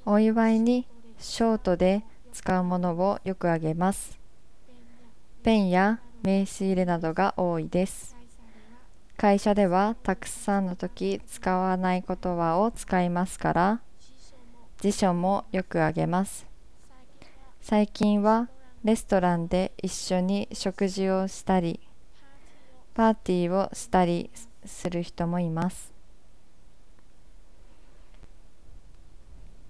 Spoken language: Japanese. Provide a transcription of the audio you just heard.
お祝いにショートで使うものをよくあげます。ペンや名刺入れなどが多いです。会社ではたくさんの時使わない言葉を使いますから、辞書もよくあげます。最近はレストランで一緒に食事をしたり、パーティーをしたりする人もいます。